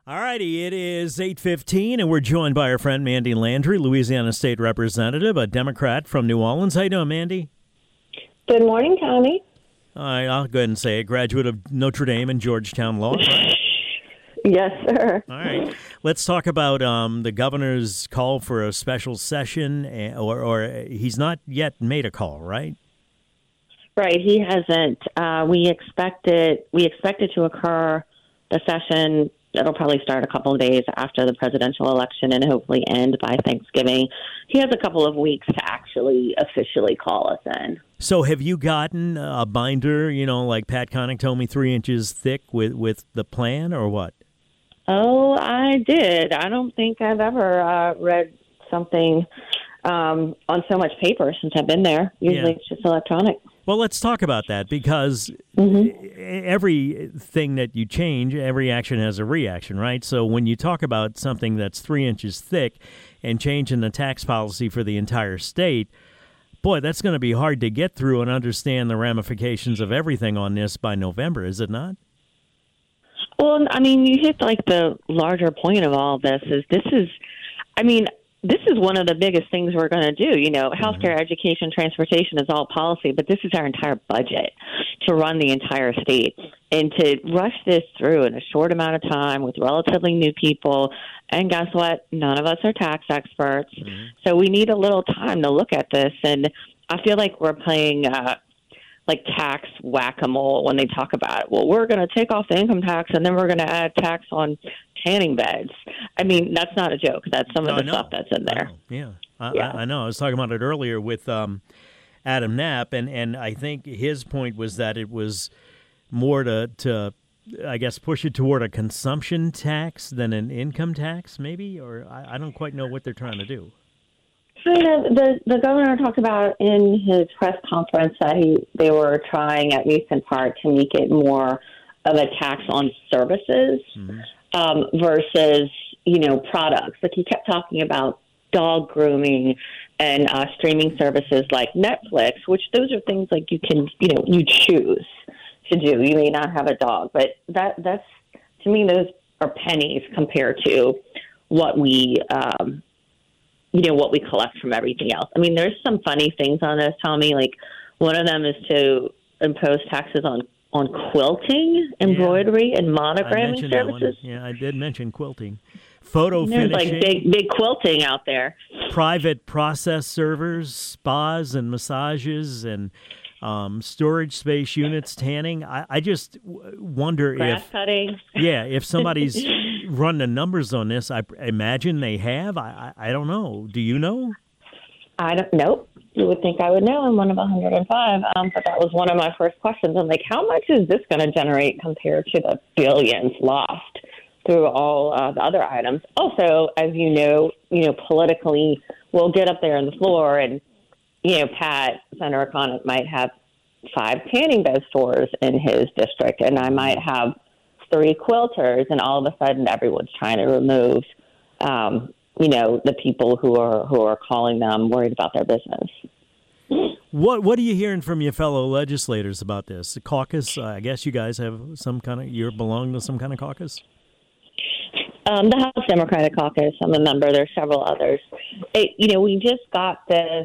All righty, it is 8:15, and we're joined by our friend Mandy Landry, Louisiana State Representative, a Democrat from New Orleans. How you doing, Mandy? Good morning, Tommy. All right, I'll go ahead and say a graduate of Notre Dame and Georgetown Law. Right? Yes, sir. All right, let's talk about the governor's call for a special session, or he's not yet made a call, right? Right, he hasn't. We expect it to occur, the session. It'll probably start a couple of days after the presidential election and hopefully end by Thanksgiving. He has a couple of weeks to actually officially call us in. So have you gotten a binder, like Pat Connick told me, 3 inches thick with the plan, or what? Oh, I did. I don't think I've ever read something on so much paper since I've been there. Usually It's just electronic. Well, let's talk about that because everything that you change, every action has a reaction, right? So when you talk about something that's 3 inches thick and changing the tax policy for the entire state, boy, that's going to be hard to get through and understand the ramifications of everything on this by November, is it not? Well, I mean, you hit like the larger point of all this is this is one of the biggest things we're going to do. Healthcare, education, transportation is all policy, but this is our entire budget to run the entire state. And to rush this through in a short amount of time with relatively new people, and guess what? None of us are tax experts. Mm-hmm. So we need a little time to look at this. And I feel like we're playing like tax whack-a-mole when they talk about it. Well, we're going to take off the income tax and then we're going to add tax on tanning beds. I mean, that's not a joke. That's some of the stuff that's in there. I know. I was talking about it earlier with Adam Knapp, and I think his point was that it was more to I guess, push it toward a consumption tax than an income tax, maybe? Or I don't quite know what they're trying to do. The governor talked about in his press conference that they were trying, at least in part, to make it more of a tax on services versus, products. Like he kept talking about dog grooming and streaming services like Netflix, which those are things like you can, you choose to do. You may not have a dog, but that's to me, those are pennies compared to what we what we collect from everything else. I mean, there's some funny things on this, Tommy. Like one of them is to impose taxes on quilting, embroidery, and monogramming services. Yeah, I did mention quilting. Photo There's finishing. There's like big quilting out there. Private process servers, spas and massages, and storage space units, tanning. I just wonder grass cutting. Yeah, if somebody's run the numbers on this, I imagine they have. I don't know. Do you know? I don't know. You would think I would know. I'm one of 105. But that was one of my first questions. I'm like, how much is this going to generate compared to the billions lost through all the other items? Also, as you know, politically, we'll get up there on the floor and, Pat, Senator Connick might have 5 tanning bed stores in his district, and I might have 3 quilters, and all of a sudden everyone's trying to remove, the people who are calling them worried about their business. What are you hearing from your fellow legislators about this? The caucus, I guess you guys have you belong to some kind of caucus? The House Democratic Caucus, I'm a member. There's several others. We just got this.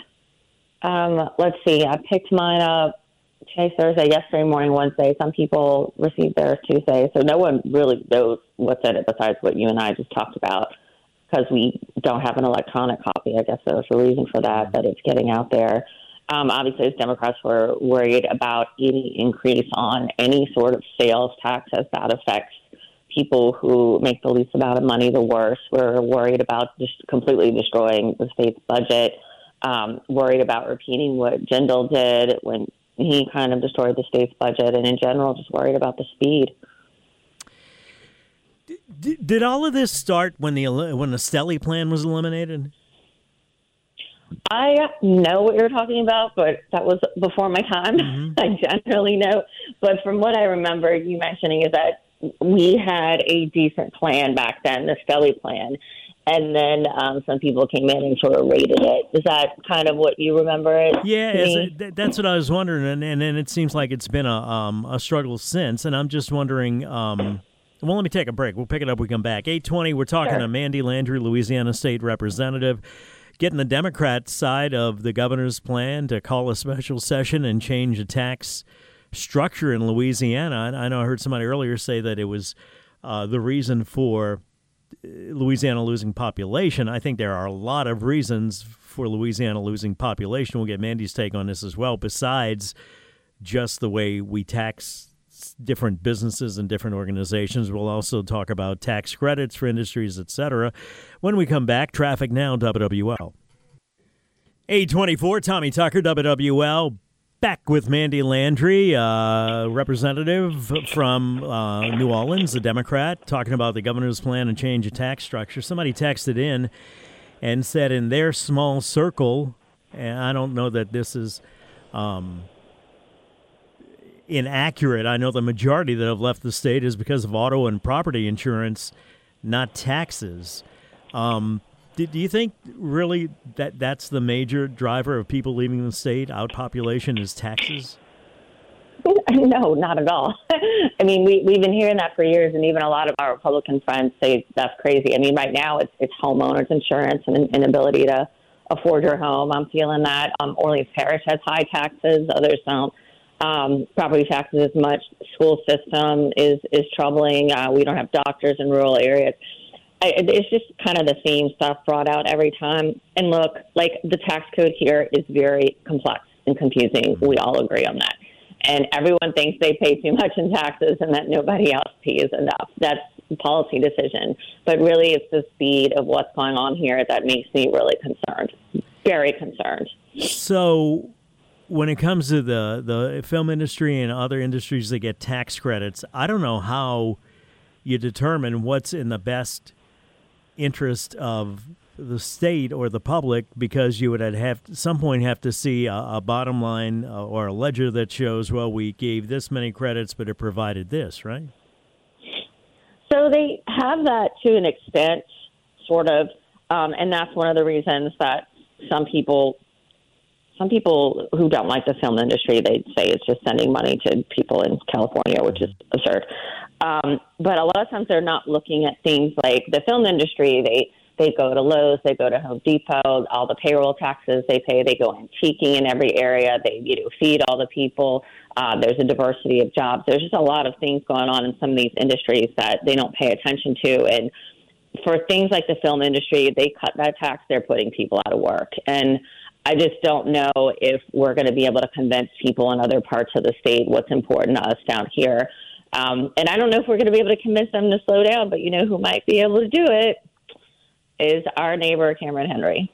Let's see. I picked mine up Thursday, yesterday morning, Wednesday. Some people received theirs Tuesday, so no one really knows what's in it besides what you and I just talked about because we don't have an electronic copy. I guess there's a reason for that it's getting out there. Obviously, as Democrats were worried about any increase on any sort of sales tax as that affects people who make the least amount of money the worst. We're worried about just completely destroying the state's budget, worried about repeating what Jindal did when he kind of destroyed the state's budget, and in general, just worried about the speed. Did all of this start when the Stelly plan was eliminated? I know what you're talking about, but that was before my time. Mm-hmm. I generally know. But from what I remember you mentioning is that we had a decent plan back then, the Stelly plan. And then some people came in and sort of raided it. Is that kind of what you remember it? Yeah, that's what I was wondering. And then it seems like it's been a struggle since. And I'm just wondering, Well, let me take a break. We'll pick it up when we come back. 8:20, we're talking to Mandy Landry, Louisiana State Representative, getting the Democrat side of the governor's plan to call a special session and change the tax structure in Louisiana. I know I heard somebody earlier say that it was the reason for Louisiana losing population. I think there are a lot of reasons for Louisiana losing population. We'll get Mandy's take on this as well, besides just the way we tax different businesses and different organizations. We'll also talk about tax credits for industries, etc. When we come back, Traffic Now, WWL. 8:24, Tommy Tucker, WWL. Back with Mandy Landry, representative from New Orleans, a Democrat, talking about the governor's plan to change the tax structure. Somebody texted in and said in their small circle, and I don't know that this is inaccurate. I know the majority that have left the state is because of auto and property insurance, not taxes. Do you think really that that's the major driver of people leaving the state, outpopulation, is taxes? No, not at all. I mean, we've been hearing that for years, and even a lot of our Republican friends say that's crazy. I mean, right now it's homeowners insurance and an inability to afford your home. I'm feeling that. Orleans Parish has high taxes, others don't. Property taxes as much. School system is troubling. We don't have doctors in rural areas. It's just kind of the same stuff brought out every time. And look, like the tax code here is very complex and confusing. We all agree on that. And everyone thinks they pay too much in taxes and that nobody else pays enough. That's a policy decision. But really, it's the speed of what's going on here that makes me really concerned, very concerned. So when it comes to the film industry and other industries that get tax credits, I don't know how you determine what's in the best interest of the state or the public, because you would at some point have to see a bottom line or a ledger that shows, well, we gave this many credits, but it provided this, right? So they have that to an extent, sort of, and that's one of the reasons that some people who don't like the film industry, they say it's just sending money to people in California, which is absurd. But a lot of times they're not looking at things like the film industry. They go to Lowe's, they go to Home Depot, all the payroll taxes they pay, they go antiquing in every area, they feed all the people. There's a diversity of jobs. There's just a lot of things going on in some of these industries that they don't pay attention to. And for things like the film industry, they cut that tax, they're putting people out of work. And I just don't know if we're going to be able to convince people in other parts of the state what's important to us down here. And I don't know if we're going to be able to convince them to slow down, but who might be able to do it is our neighbor, Cameron Henry,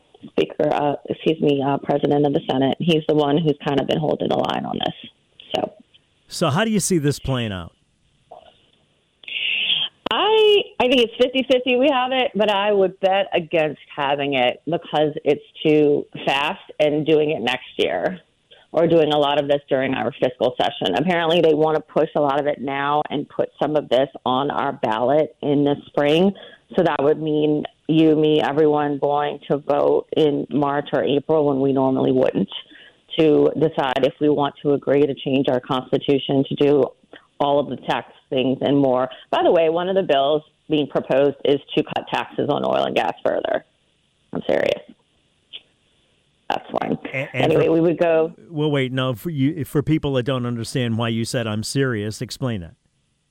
President of the Senate. He's the one who's kind of been holding the line on this. So how do you see this playing out? I think it's 50-50 we have it, but I would bet against having it because it's too fast and doing it next year or doing a lot of this during our fiscal session. Apparently they want to push a lot of it now and put some of this on our ballot in the spring. So that would mean you, me, everyone going to vote in March or April when we normally wouldn't, to decide if we want to agree to change our Constitution to do all of the tax things and more. By the way, one of the bills being proposed is to cut taxes on oil and gas further. I'm serious. That's fine. Anyway, we would go. Well, wait, no, for people that don't understand why you said I'm serious, explain that.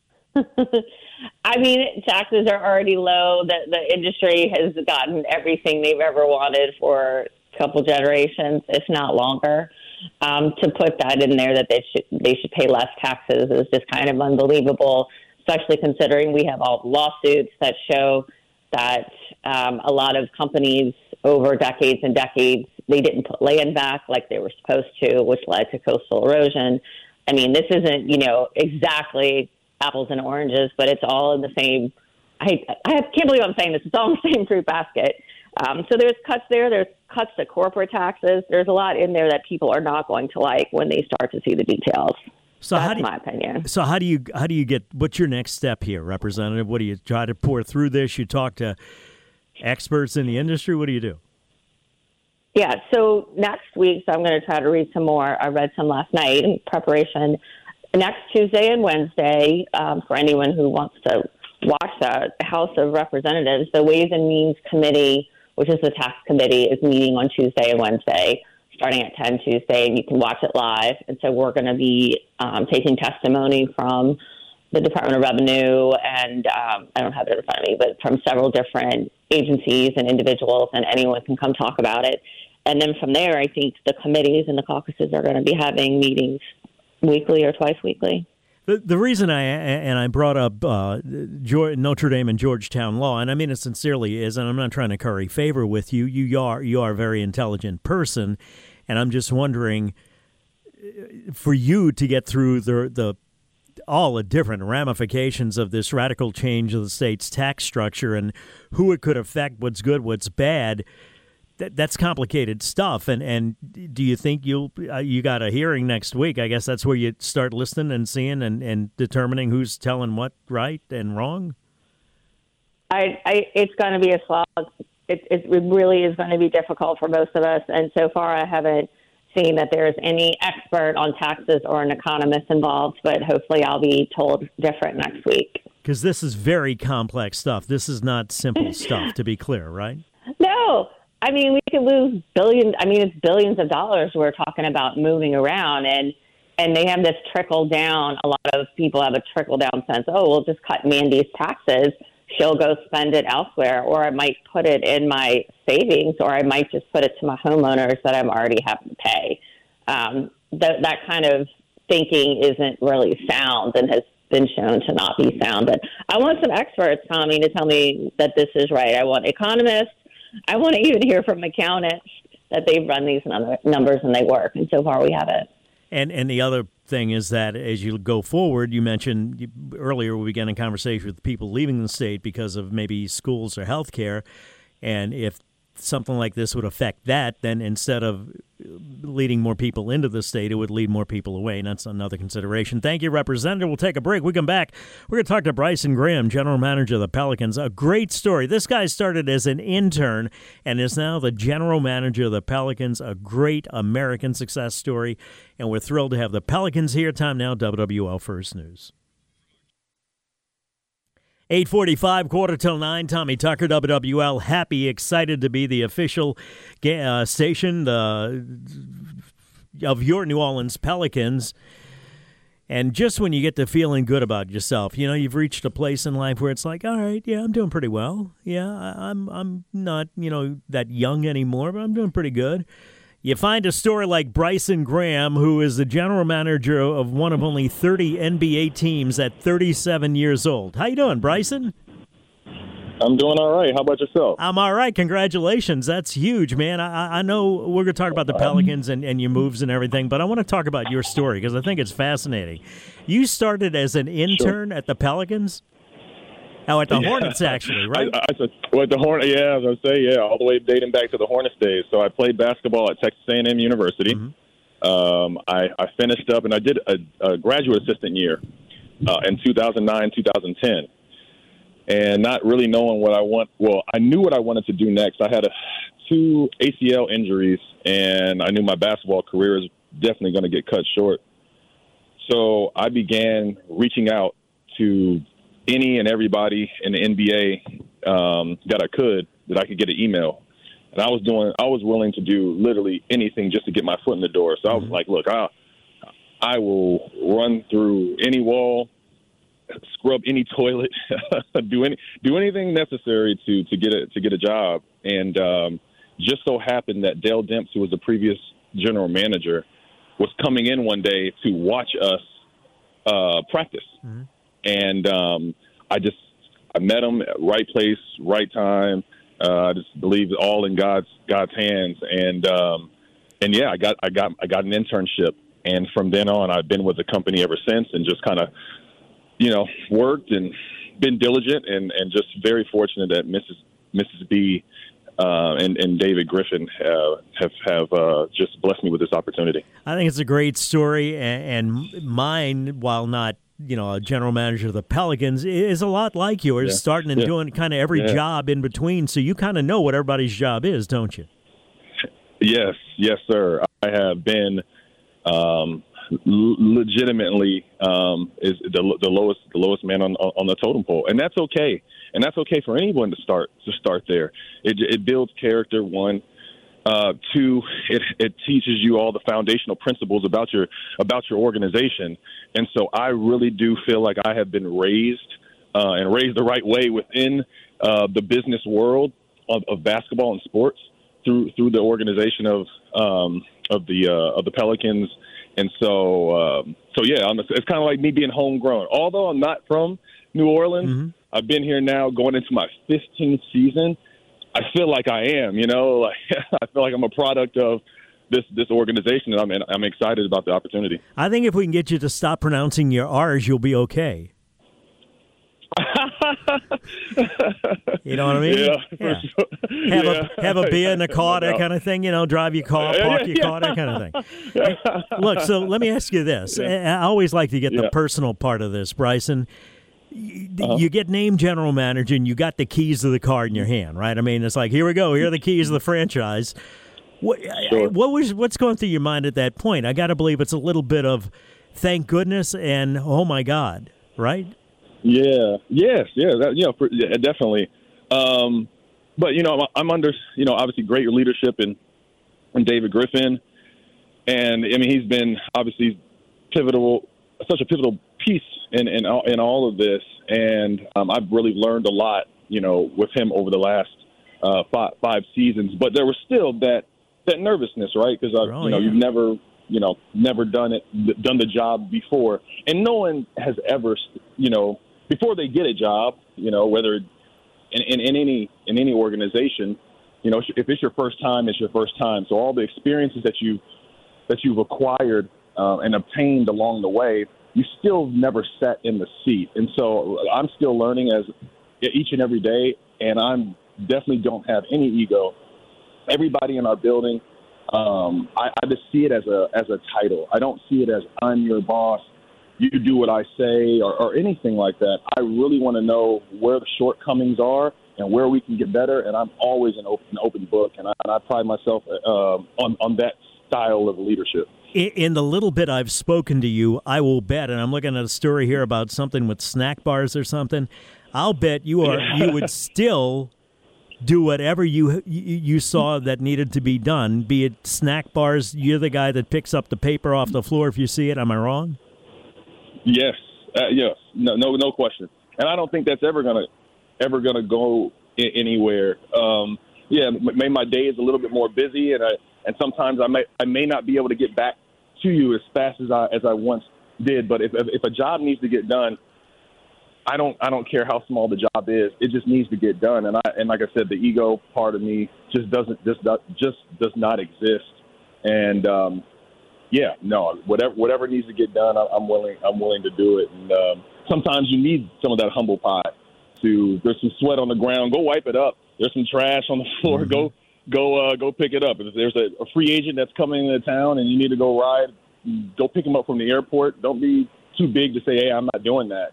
I mean, taxes are already low. The industry has gotten everything they've ever wanted for a couple generations, if not longer. To put that in there, that they should pay less taxes, is just kind of unbelievable, especially considering we have all the lawsuits that show that a lot of companies over decades and decades, they didn't put land back like they were supposed to, which led to coastal erosion. I mean, this isn't, exactly apples and oranges, but it's all in the same. I can't believe I'm saying this. It's all in the same fruit basket. So there's cuts there. There's cuts to corporate taxes. There's a lot in there that people are not going to like when they start to see the details. So that's my opinion. So how do you get? What's your next step here, Representative? What do you try to pour through this? You talk to experts in the industry. What do you do? Yeah. So next week, I'm going to try to read some more. I read some last night in preparation. Next Tuesday and Wednesday, for anyone who wants to watch that. House of Representatives, the Ways and Means Committee, which is the tax committee, is meeting on Tuesday and Wednesday, starting at 10 Tuesday, and you can watch it live. And so we're going to be taking testimony from the Department of Revenue and I don't have it in front of me, but from several different agencies and individuals, and anyone can come talk about it. And then from there, I think the committees and the caucuses are going to be having meetings weekly or twice weekly. The reason I brought up Notre Dame and Georgetown law, and I mean it sincerely, is, and I'm not trying to curry favor with you. You are a very intelligent person, and I'm just wondering, for you to get through all the different ramifications of this radical change of the state's tax structure and who it could affect, what's good, what's bad. That's complicated stuff, and do you think you got a hearing next week? I guess that's where you start listening and seeing and determining who's telling what right and wrong. It's going to be a slog. It really is going to be difficult for most of us, and so far I haven't seen that there's any expert on taxes or an economist involved, but hopefully I'll be told different next week. Because this is very complex stuff. This is not simple stuff, to be clear, right? No. I mean, we could lose billions. I mean, it's billions of dollars we're talking about moving around, and they have this trickle down. A lot of people have a trickle down sense. Oh, we'll just cut Mandy's taxes. She'll go spend it elsewhere, or I might put it in my savings, or I might just put it to my homeowners that I'm already having to pay. That kind of thinking isn't really sound and has been shown to not be sound. But I want some experts, Tommy, to tell me that this is right. I want economists. I want to even hear from accountants that they've run these numbers and they work, and so far we haven't. And the other thing is that as you go forward, you mentioned earlier we began a conversation with people leaving the state because of maybe schools or health care, and if something like this would affect that, then instead of leading more people into the state, it would lead more people away, and that's another consideration. Thank you, Representative. We'll take a break. We come back. We're going to talk to Bryson Graham, General Manager of the Pelicans. A great story. This guy started as an intern and is now the General Manager of the Pelicans, a great American success story, and we're thrilled to have the Pelicans here. Time now, WWL First News. 8:45, quarter till 9. Tommy Tucker, WWL. Happy, excited to be the official station of your New Orleans Pelicans. And just when you get to feeling good about yourself, you know, you've reached a place in life where it's like, all right, yeah, I'm doing pretty well. Yeah, I'm not, that young anymore, but I'm doing pretty good. You find a story like Bryson Graham, who is the general manager of one of only 30 NBA teams at 37 years old. How you doing, Bryson? I'm doing all right. How about yourself? I'm all right. Congratulations. That's huge, man. I know we're going to talk about the Pelicans and your moves and everything, but I want to talk about your story because I think it's fascinating. You started as an intern at the Pelicans? Oh, at the Hornets, actually, right? At the Hornets, yeah, I was going to say, all the way dating back to the Hornets days. So I played basketball at Texas A&M University. Mm-hmm. I finished up, and I did a graduate assistant year in 2009, 2010. And not really knowing what I want. Well, I knew what I wanted to do next. I had 2 ACL injuries, and I knew my basketball career is definitely going to get cut short. So I began reaching out to any and everybody in the NBA that I could get an email. And I was willing to do literally anything just to get my foot in the door. So I was like, look, I will run through any wall, scrub any toilet, do anything necessary to get a job. And just so happened that Dale Demps, who was the previous general manager, was coming in one day to watch us practice. Mm-hmm. And I met him at right place, right time. I just believe all in God's hands. And yeah, I got an internship, and from then on, I've been with the company ever since, and just kind of, worked and been diligent, and just very fortunate that Mrs. B and David Griffin have just blessed me with this opportunity. I think it's a great story, and mine, while not a general manager of the Pelicans, is a lot like yours, starting and doing kind of every job in between. So you kind of know what everybody's job is, don't you? Yes, sir. I have been legitimately is the lowest man on the totem pole, and that's okay. And that's okay for anyone to start there. It builds character. One, two, it teaches you all the foundational principles about your organization. And so I really do feel like I have been raised and raised the right way within the business world of basketball and sports through the organization of the Pelicans. And so yeah, it's kind of like me being homegrown. Although I'm not from New Orleans, mm-hmm. I've been here now going into my 15th season. I feel like I am, like I feel like I'm a product of this organization, and I'm excited about the opportunity. I think if we can get you to stop pronouncing your R's, you'll be okay. You know what I mean? Yeah. Sure. Have a beer in the car, that kind of thing. Drive your car, park your car, that kind of thing. Hey, look, so let me ask you this. I always like to get the personal part of this, Bryson. You get named general manager, and you got the keys to the car in your hand, right? I mean, it's like, here we go. Here are the keys of the franchise. What's going through your mind at that point? I got to believe it's a little bit of thank goodness and oh my God, right? Yeah. Yes. Yeah. Definitely. But I'm under obviously great leadership and David Griffin, and I mean he's been obviously such a pivotal piece in all of this, and I've really learned a lot with him over the last 5 seasons. But there was still that nervousness, right? Because you've never done the job before, and no one has ever before they get a job, whether in any organization, if it's your first time, it's your first time. So all the experiences that you've acquired and obtained along the way, you still never sat in the seat. And so I'm still learning as each and every day, and I'm definitely don't have any ego. Everybody in our building, I just see it as a title. I don't see it as I'm your boss, you do what I say, or anything like that. I really want to know where the shortcomings are and where we can get better, and I'm always an open book, and I pride myself on that style of leadership. In the little bit I've spoken to you, I will bet, and I'm looking at a story here about something with snack bars or something, I'll bet you would still do whatever you saw that needed to be done, be it snack bars. You're the guy that picks up the paper off the floor if you see it. Am I wrong? Yes. Yes. No question. And I don't think that's ever gonna go anywhere. Maybe my day is a little bit more busy, and sometimes I may not be able to get back to you as fast as I once did. But if a job needs to get done, I don't care how small the job is. It just needs to get done. And like I said, the ego part of me just does not exist. And whatever needs to get done, I'm willing to do it. And sometimes you need some of that humble pie. There's some sweat on the ground, go wipe it up. There's some trash on the floor, mm-hmm. Go pick it up. If there's a free agent that's coming into town and you need to go ride, go pick him up from the airport. Don't be too big to say, hey, I'm not doing that.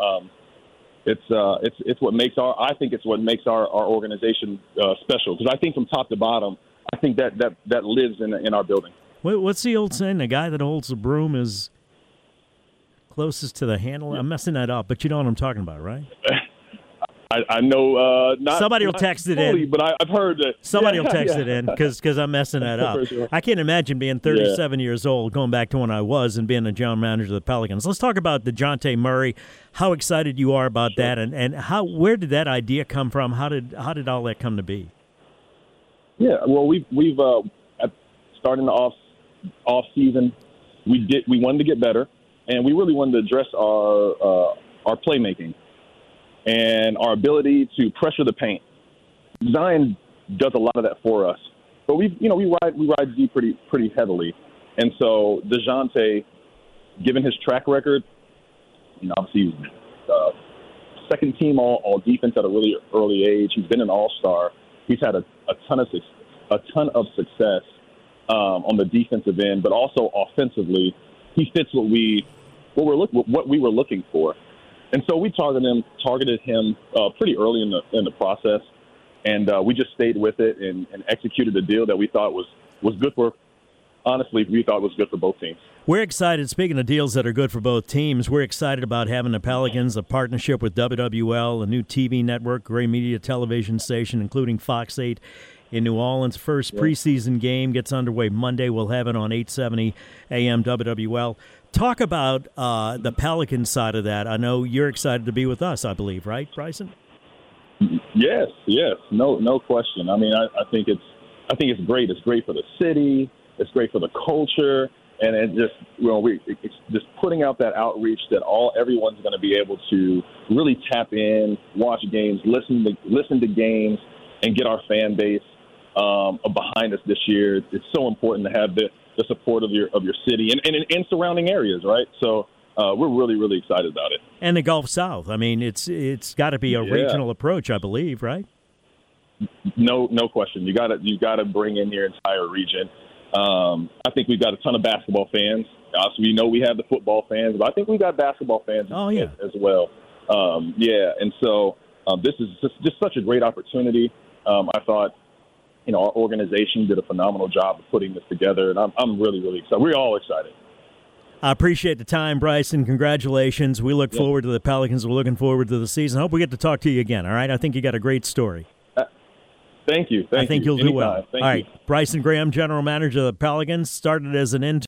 It's what makes our organization special. Because I think from top to bottom, I think that lives in our building. What's the old saying? The guy that holds the broom is closest to the handle. I'm messing that up, but you know what I'm talking about, right? I know. Somebody will text it in, but I've heard that. Somebody will text it in because I'm messing that up. Sure. I can't imagine being 37 years old, going back to when I was, and being a general manager of the Pelicans. Let's talk about DeJounte Murray. How excited you are about that, and where did that idea come from? How did all that come to be? Yeah, well, we've starting the off season, we wanted to get better, and we really wanted to address our playmaking and our ability to pressure the paint. Zion does a lot of that for us, but we ride Z pretty heavily, and so DeJounte, given his track record, obviously he's second team all defense at a really early age. He's been an all-star. He's had a ton of success on the defensive end, but also offensively, he fits what we were looking for. And so we targeted him pretty early in the process, and we just stayed with it and executed a deal that we thought was good for honestly, we thought was good for both teams. We're excited. Speaking of deals that are good for both teams, we're excited about having the Pelicans, a partnership with WWL, a new TV network, Gray Media television station, including Fox 8 in New Orleans. First preseason game gets underway Monday. We'll have it on 870 AM WWL. Talk about the Pelican side of that. I know you're excited to be with us, I believe, right, Bryson? Yes, no question. I mean, I think it's great. It's great for the city. It's great for the culture. And it just, it's just putting out that outreach that everyone's going to be able to really tap in, watch games, listen to games, and get our fan base behind us this year. It's so important to have the support of your city and surrounding areas, right? So we're really, really excited about it. And the Gulf South. I mean, it's got to be a regional approach, I believe, right? No question. You got to bring in your entire region. I think we've got a ton of basketball fans. So we know we have the football fans, but I think we've got basketball fans as well. And so this is just such a great opportunity. I thought, our organization did a phenomenal job of putting this together, and I'm really, really excited. We're all excited. I appreciate the time, Bryson. Congratulations. We look forward to the Pelicans. We're looking forward to the season. I hope we get to talk to you again, all right? I think you got a great story. Thank you. I think you'll do well. Thank all right. Bryson Graham, General Manager of the Pelicans, started as an intern.